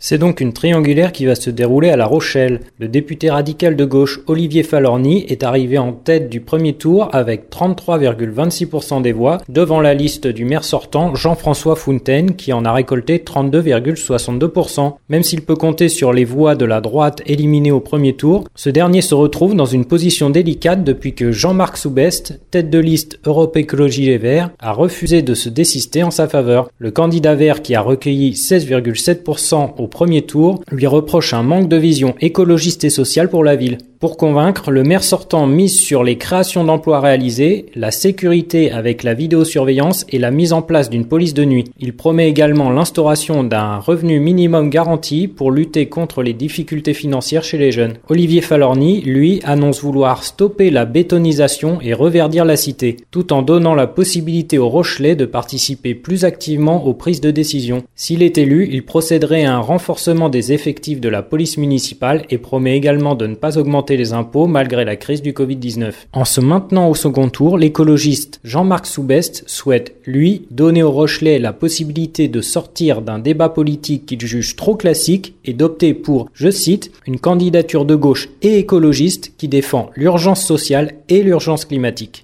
C'est donc une triangulaire qui va se dérouler à La Rochelle. Le député radical de gauche Olivier Falorni est arrivé en tête du premier tour avec 33,26% des voix, devant la liste du maire sortant Jean-François Fontaine qui en a récolté 32,62%. Même s'il peut compter sur les voix de la droite éliminées au premier tour, ce dernier se retrouve dans une position délicate depuis que Jean-Marc Soubest, tête de liste Europe Écologie Les Verts, a refusé de se désister en sa faveur. Le candidat vert qui a recueilli 16,7% au premier tour lui reproche un manque de vision écologiste et sociale pour la ville. Pour convaincre, le maire sortant mise sur les créations d'emplois réalisées, la sécurité avec la vidéosurveillance et la mise en place d'une police de nuit. Il promet également l'instauration d'un revenu minimum garanti pour lutter contre les difficultés financières chez les jeunes. Olivier Falorni, lui, annonce vouloir stopper la bétonisation et reverdir la cité, tout en donnant la possibilité aux Rochelais de participer plus activement aux prises de décision. S'il est élu, il procéderait à un renforcement des effectifs de la police municipale et promet également de ne pas augmenter les impôts malgré la crise du Covid-19. En se maintenant au second tour, l'écologiste Jean-Marc Soubest souhaite, lui, donner aux Rochelais la possibilité de sortir d'un débat politique qu'il juge trop classique et d'opter pour, je cite, une candidature de gauche et écologiste qui défend l'urgence sociale et l'urgence climatique.